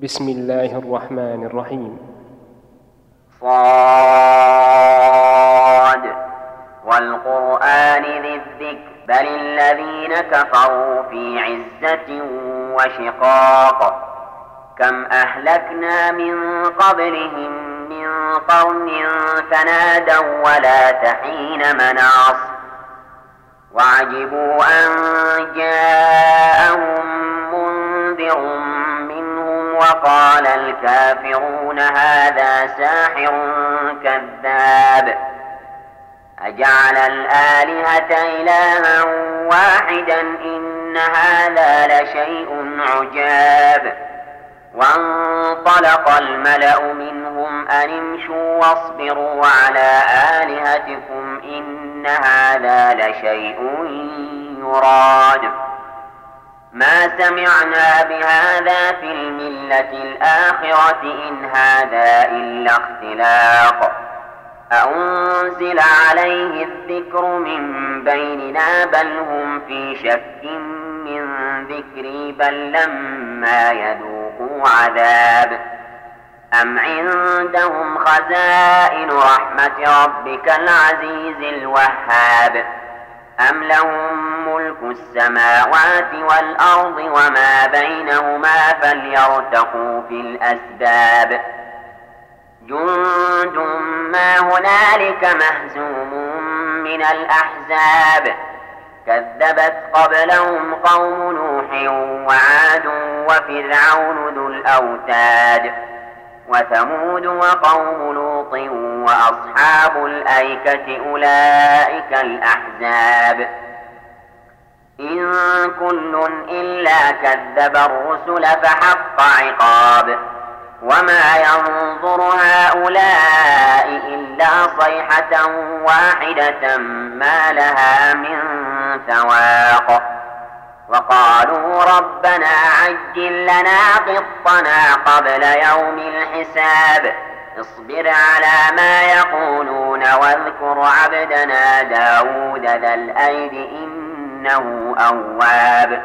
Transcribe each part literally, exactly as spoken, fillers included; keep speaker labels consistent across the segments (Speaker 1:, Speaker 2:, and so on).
Speaker 1: بسم الله الرحمن الرحيم.
Speaker 2: صاد والقرآن ذي الذكر بل الذين كفروا في عزة وشقاق كم أهلكنا من قبلهم من قرن فنادوا ولا تحين مناص وعجبوا أن جاءهم منذر منهم وقال الكافرون هذا ساحر كذاب أجعل الآلهة إلها واحدا إن هذا لشيء عجاب وانطلق الملأ منهم أن امشوا واصبروا على آلهتكم إن هذا لشيء يراد ما سمعنا بهذا في الملة الآخرة إن هذا إلا اختلاق أأنزل عليه الذكر من بيننا بل هم في شك من ذكري بل لما يذوقوا عذاب أم عندهم خزائن رحمة ربك العزيز الوهاب أم لهم ملك السماوات والأرض وما بينهما فليرتقوا في الأسباب جند ما هنالك مهزوم من الأحزاب كذبت قبلهم قوم نوح وعاد وفرعون ذو الأوتاد وثمود وقوم لوط وأصحاب الأيكة أولئك الأحزاب إن كل إلا كذب الرسل فحق عقاب وما ينظر هؤلاء إلا صيحة واحدة ما لها من فواق وقالوا ربنا عجل لنا قطنا قبل يوم الحساب اصبر على ما يقولون واذكر عبدنا داود ذا الأيد إنه أواب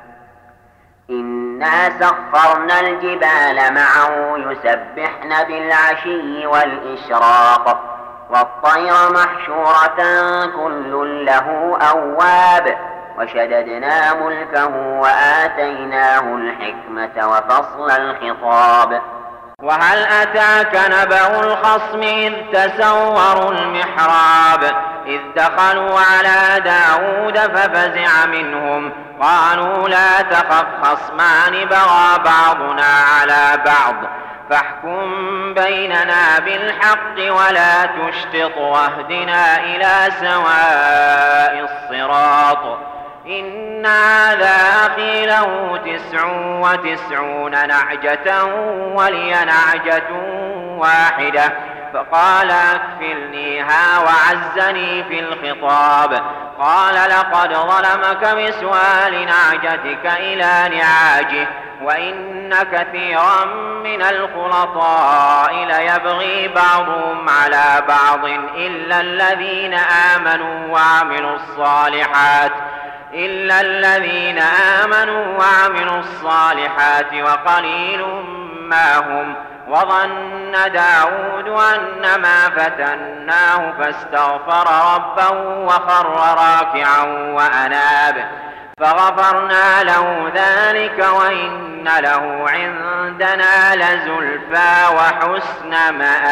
Speaker 2: إنا سخرنا الجبال معه يسبحن بالعشي والإشراق والطير محشورة كل له أواب وشددنا ملكه وآتيناه الحكمة وفصل الخطاب
Speaker 3: وهل أتاك نبأ الخصم إذ تسوروا المحراب إذ دخلوا على داود ففزع منهم قالوا لا تخف خصمان بغى بعضنا على بعض فاحكم بيننا بالحق ولا تشطط واهدنا إلى سواء الصراط إن هذا أخي له تسع وتسعون نعجة ولي نعجة واحدة فقال أكفلنيها وعزني في الخطاب قال لقد ظلمك بسؤال نعجتك إلى نعاجه وإن كثيرا من الخلطاء ليبغي بعضهم على بعض إلا الذين آمنوا وعملوا الصالحات إلا الذين آمنوا وعملوا الصالحات وقليل ما هم وظن داود أنما فتناه فاستغفر ربه وخر راكعا وأناب فغفرنا له ذلك وإن له عندنا لزلفى وحسن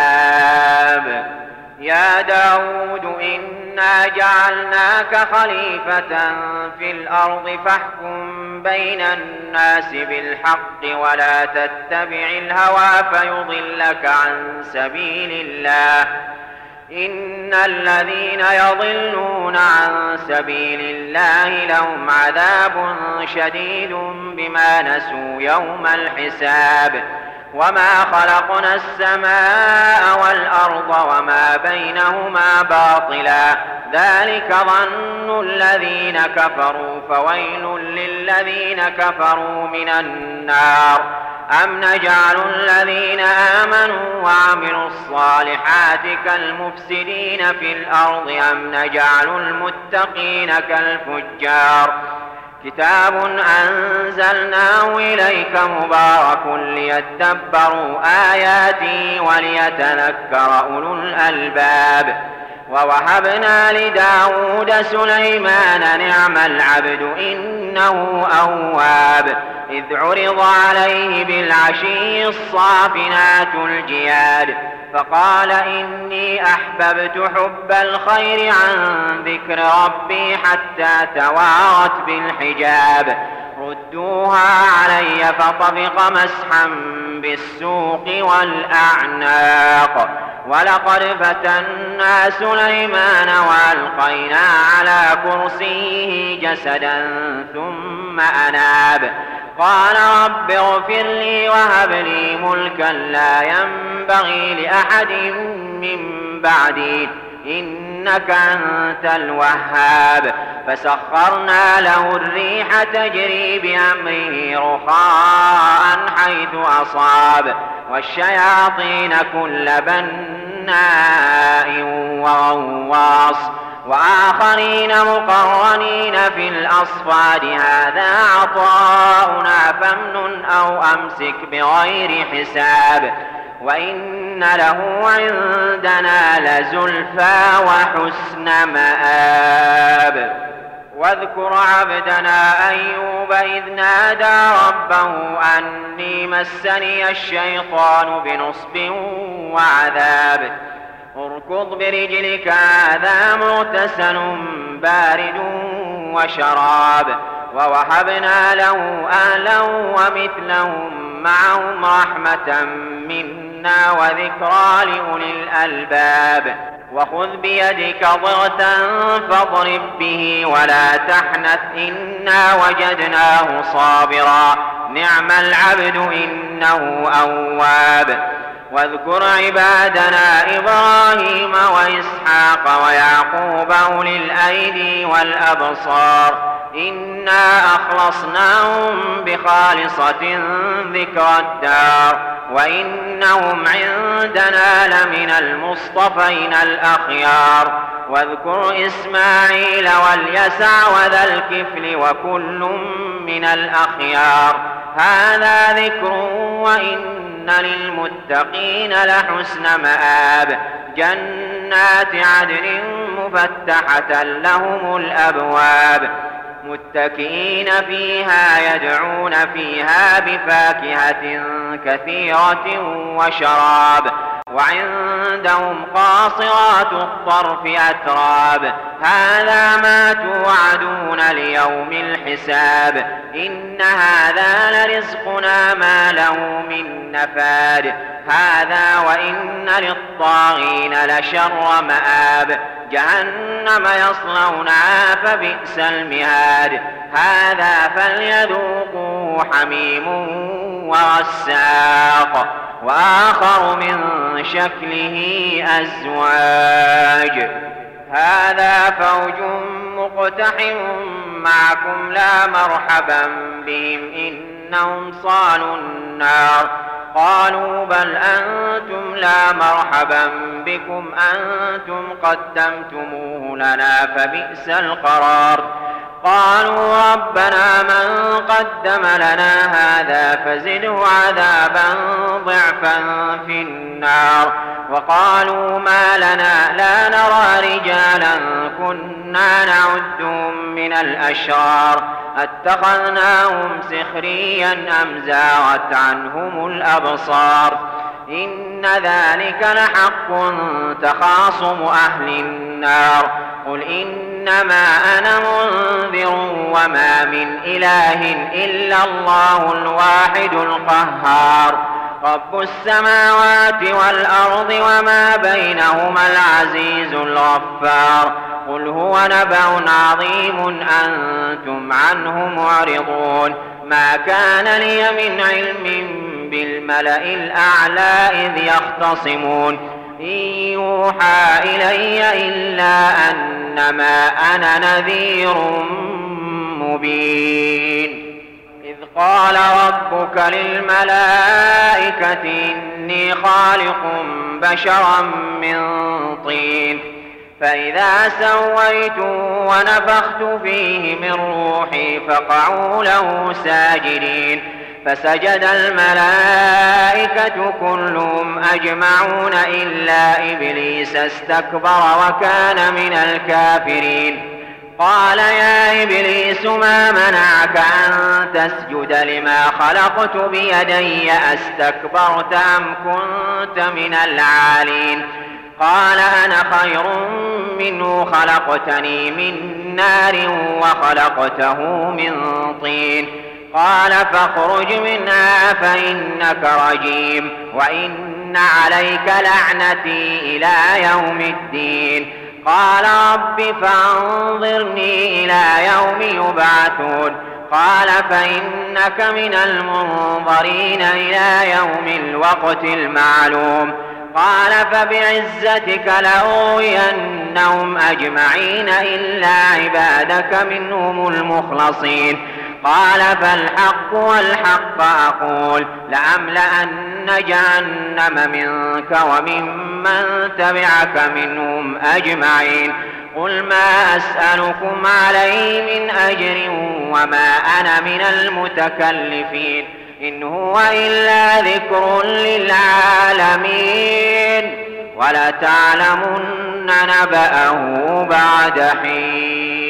Speaker 3: مآب يا داود إنا جعلناك خليفة في الأرض فاحكم بين الناس بالحق ولا تتبع الهوى فيضلك عن سبيل الله إن الذين يضلون عن سبيل الله لهم عذاب شديد بما نسوا يوم الحساب وما خلقنا السماء والأرض وما بينهما باطلا ذلك ظن الذين كفروا فويل للذين كفروا من النار أم نجعل الذين آمنوا وعملوا الصالحات كالمفسدين في الأرض أم نجعل المتقين كالفجار كتاب أنزلناه إليك مبارك ليدبروا آياته وليتذكر أولو الألباب. ووهبنا لداود سليمان نعم العبد إنه أواب إذ عرض عليه بالعشي الصافنات الجياد فقال إني أحببت حب الخير عن ذكر ربي حتى توارت بالحجاب ردوها علي فطفق مسحا بالسوق والأعناق. ولقد فتنا سليمان وألقينا على كرسيه جسدا ثم أناب قال رب اغفر لي وهب لي ملكا لا ينبغي لأحد من بعدي إنك أنت الوهاب. فسخرنا له الريح تجري بأمره رخاء حيث أصاب والشياطين كل بناء وغواص وآخرين مقرنين في الأصفاد هذا عطاؤنا فامنن أو أمسك بغير حساب وإن له عندنا لزلفى وحسن مآب. واذكر عبدنا أيوب إذ نادى ربه أني مسني الشيطان بنصب وعذاب اركض برجلك هذا مغتسل بارد وشراب. ووهبنا له أهلا ومثلهم معهم رحمة منا وذكرى لأولي الألباب. وخذ بيدك ضغثا فاضرب به ولا تحنث إنا وجدناه صابرا نعم العبد إنه أواب. واذكر عبادنا إبراهيم وإسحاق ويعقوب أولي الأيدي والأبصار إنا أخلصناهم بخالصة ذكر الدار وإنهم عندنا لمن المصطفين الأخيار. واذكر إسماعيل واليسع وذا الكفل وكل من الأخيار هذا ذكر وإن للمتقين لحسن مآب. جنات عدن مفتحة لهم الأبواب متكئين فيها يدعون فيها بفاكهة كثيرة وشراب وعندهم قاصرات الطرف أتراب هذا ما توعدون ليوم الحساب إن هذا لرزقنا ما له من نفاد هذا وإن للطاغين لشر مآب جهنم يصلونها فبئس المهاد هذا فليذوقوا حميم وغساق وآخر من شكله أزواج هذا فوج مقتحم معكم لا مرحبا بهم إنهم صالوا النار قالوا بل أنتم لا مرحبا بكم أنتم قدمتموه لنا فبئس القرار قالوا ربنا من قدم لنا هذا فزده عذابا ضعفا في النار وقالوا ما لنا لا نرى رجالا كنا نعدهم من الأشرار اتخذناهم سخريا أم زاغت عنهم الأبصار إن ذلك لحق تخاصم أهل النار قل إنما أنا منذر وما من إله إلا الله الواحد القهار رب السماوات والأرض وما بينهما العزيز الغفار قل هو نبأ عظيم أنتم عنه معرضون ما كان لي من علم بالملأ الأعلى إذ يختصمون إن يوحى إلي إلا أنما أنا نذير مبين إذ قال ربك للملائكة إني خالق بشرا من طين فإذا سويته ونفخت فيه من روحي فقعوا له ساجدين فسجد الملائكة كلهم أجمعون إلا إبليس استكبر وكان من الكافرين. قال يا إبليس ما منعك أن تسجد لما خلقت بيدي أستكبرت أم كنت من العالين؟ قال أنا خير منه خلقتني من نار وخلقته من طين. قال فاخرج منها فإنك رجيم وإن عليك لعنتي إلى يوم الدين. قال رب فانظرني إلى يوم يبعثون. قال فإنك من المنظرين إلى يوم الوقت المعلوم. قال فبعزتك لأغوينهم أجمعين إلا عبادك منهم المخلصين. قال فالحق والحق أقول لأملأن جهنم منك وممن تبعك منهم أجمعين. قل ما أسألكم عليه من أجر وما أنا من المتكلفين إن هو إلا ذكر للعالمين ولتعلمن نبأه بعد حين.